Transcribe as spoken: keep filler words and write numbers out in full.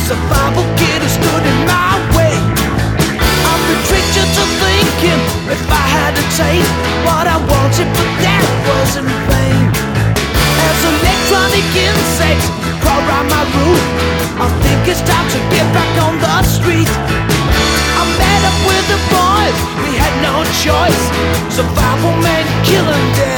survival kid who stood in my way. I've been tricked into thinking if I had to taste what I wanted, but that was in vain. As electronic insects crawl round my roof, I think it's time to get back on the street. I met up with the boys, we had no choice. Survival meant killing death.